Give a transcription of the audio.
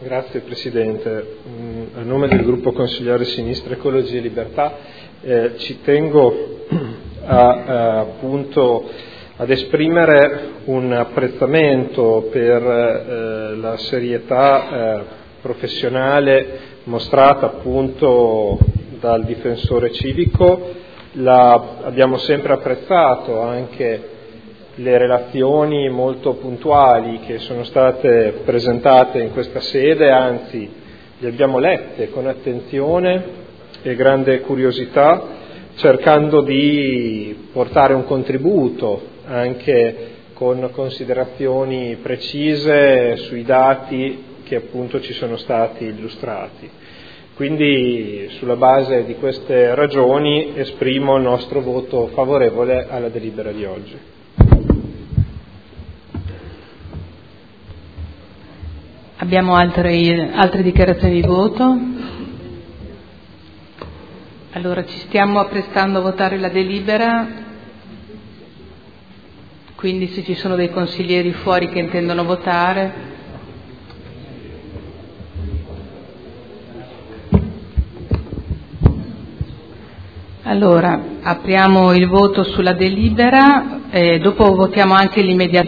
Grazie Presidente. A nome del gruppo consigliare Sinistra Ecologia e Libertà ci tengo appunto ad esprimere un apprezzamento per la serietà professionale mostrata appunto dal difensore civico. Abbiamo sempre apprezzato anche le relazioni molto puntuali che sono state presentate in questa sede, anzi le abbiamo lette con attenzione e grande curiosità, cercando di portare un contributo anche con considerazioni precise sui dati che appunto ci sono stati illustrati. Quindi sulla base di queste ragioni esprimo il nostro voto favorevole alla delibera di oggi. Abbiamo altre dichiarazioni di voto? Allora ci stiamo apprestando a votare la delibera, quindi se ci sono dei consiglieri fuori che intendono votare. Allora apriamo il voto sulla delibera, dopo votiamo anche l'immediato